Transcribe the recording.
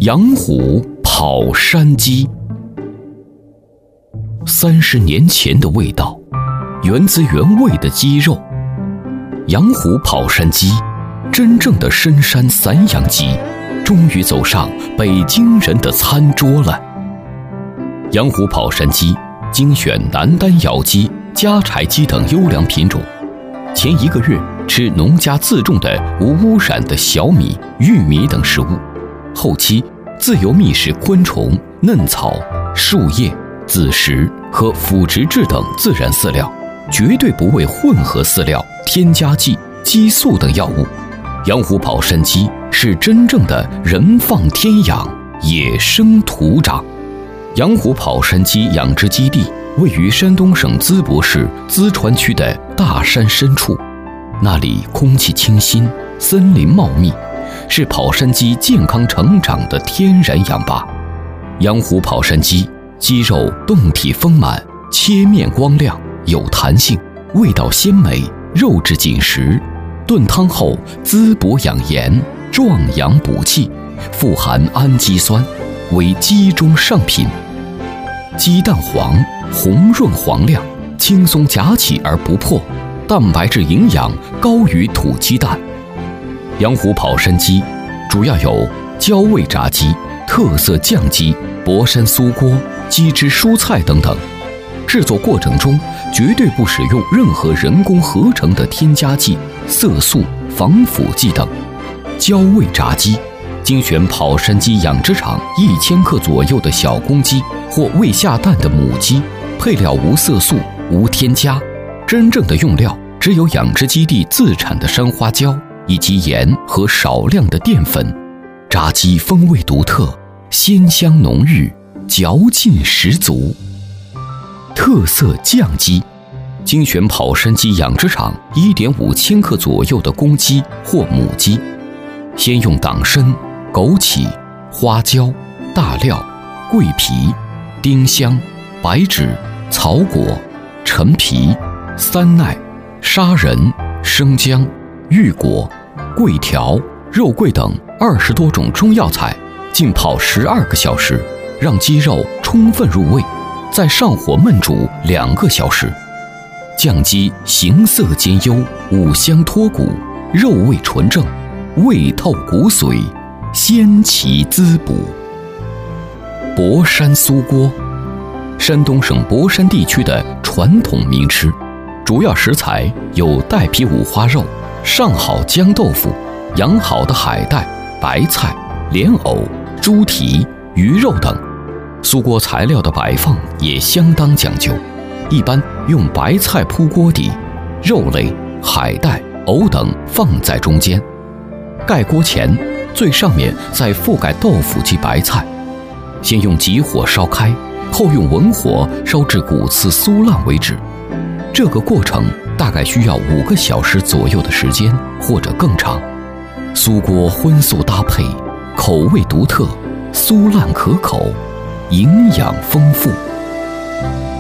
养虎跑山鸡。30年前的味道，源自原味的鸡肉。养虎跑山鸡，真正的深山散养鸡，终于走上北京人的餐桌了。养虎跑山鸡精选南丹窑鸡、家柴鸡等优良品种。前1个月吃农家自种的无污染的小米、玉米等食物，后期自由觅食昆虫、嫩草、树叶、子实和腐殖质等自然饲料，绝对不为混合饲料、添加剂、激素等药物。养虎跑山鸡是真正的人放天养，野生土长。养虎跑山鸡养殖基地位于山东省淄博市淄川区的大山深处，那里空气清新，森林茂密，是跑山鸡健康成长的天然氧吧。养虎跑山鸡鸡肉胴体丰满，切面光亮，有弹性，味道鲜美，肉质紧实。炖汤后滋补养颜，壮阳补气，富含氨基酸，为鸡中上品。鸡蛋黄，红润黄亮，轻松夹起而不破，蛋白质营养高于土鸡蛋。养虎跑山鸡主要有焦味炸鸡、特色酱鸡、博山酥锅、鸡汁蔬菜等等。制作过程中绝对不使用任何人工合成的添加剂、色素、防腐剂等。焦味炸鸡精选跑山鸡养殖场1000克左右的小公鸡或未下蛋的母鸡，配料无色素、无添加，真正的用料只有养殖基地自产的山花椒以及盐和少量的淀粉。炸鸡风味独特，鲜香浓郁，嚼劲十足。特色酱鸡精选跑山鸡养殖场1.5千克左右的公鸡或母鸡，先用党参、枸杞、花椒、大料、桂皮、丁香、白芷、草果、陈皮、三奈、砂仁、生姜、玉果、桂条、肉桂等20多种中药材，浸泡12个小时，让鸡肉充分入味，再上火焖煮2个小时。酱鸡形色兼优，五香脱骨，肉味纯正，味透骨髓，鲜其滋补。博山酥锅，山东省博山地区的传统名吃，主要食材有带皮五花肉、上好姜豆腐、养好的海带、白菜、莲藕、猪蹄、鱼肉等。酥锅材料的摆放也相当讲究，一般用白菜铺锅底，肉类、海带、藕等放在中间。盖锅前，最上面再覆盖豆腐及白菜，先用急火烧开，后用文火烧至骨刺酥烂为止。这个过程大概需要5个小时左右的时间，或者更长。酥锅荤素搭配，口味独特，酥烂可口，营养丰富。